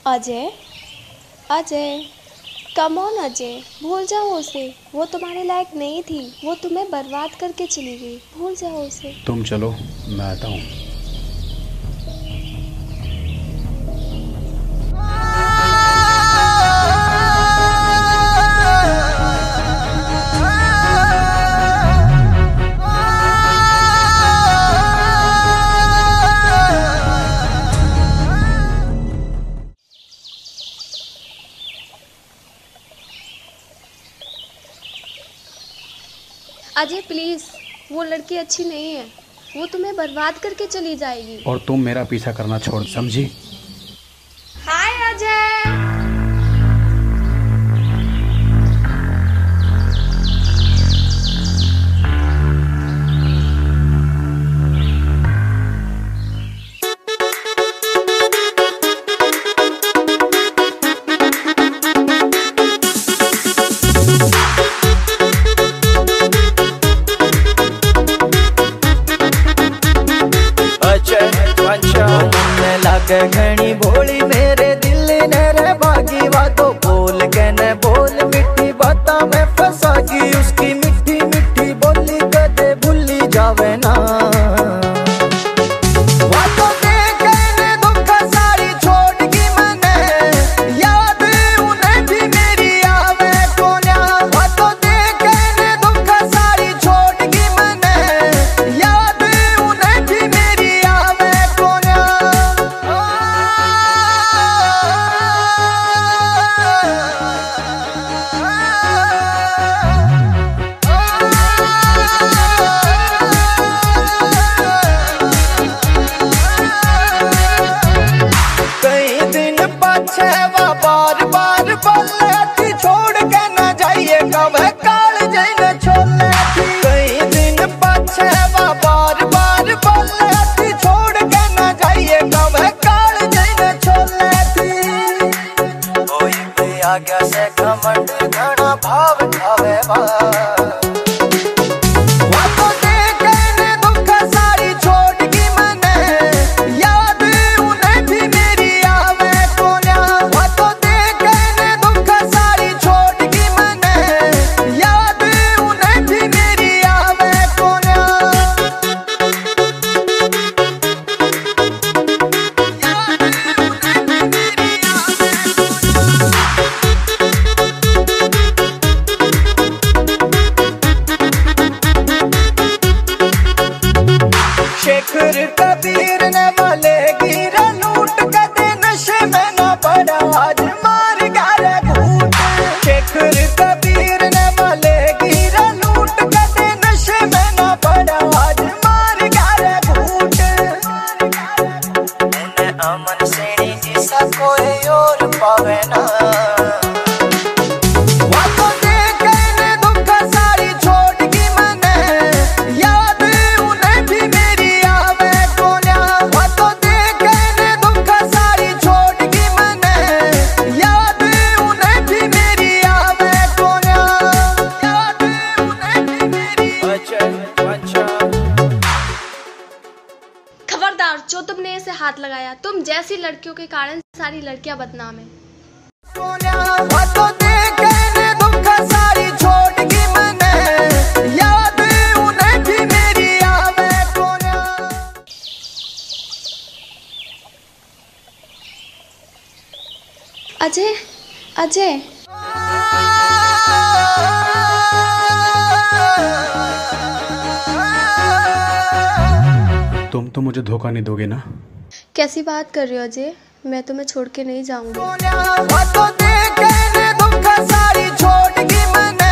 Ajay, Ajay, come on Ajay, भूल जाओ उसे। वो तुम्हारे लायक नहीं थी, वो तुम्हें बर्बाद करके चली गई। भूल जाओ उसे। तुम चलो, मैं आता हूँ। अजय प्लीज, वो लड़की अच्छी नहीं है, वो तुम्हें बर्बाद करके चली जाएगी। और तुम मेरा पीछा करना छोड़, समझी? हाय अजय। घनी भोली मेरे दिल ने रे भागी बातों बोल के न बोल मिठी बाता में फंसागी उसकी मिठी मिठी बोली कदे भूली जावे ना बातों देख ने दुख सारी छोड़ की मैंने याद उन्हें भी मेरी आवे कोन्या बातों देख ने दुख सारी छोड़ की मैंने याद उन्हें भी मेरी आवे कोन्या बार बार बोले थी छोड़ के न जाइए कब काल जैन छोले थी कई दिन पछे बार बार बोले थी छोड़ के न जाइए कब काल जैन छोले थी कोई भी आज्ञा से घमंड घना भाव खावे बा शेखर कबीर ने वाले गिरा लूट कदे नशे में न पड़ा आज मार गारे घूट शेखर कबीर ने वाले गिरा लूट कदे नशे में न पड़ा आज मार गारे घूट उन्हें अमन सेनी जैसा कोई और पावे ना खबरदार, जो तुमने इसे हाथ लगाया, तुम जैसी लड़कियों के कारण सारी लड़कियां बदनाम हैं। अजय, अजय, तुम तो मुझे धोखा नहीं दोगे ना? कैसी बात कर रहे हो अजय? मैं तुम्हें छोड़ के नहीं जाऊंगी।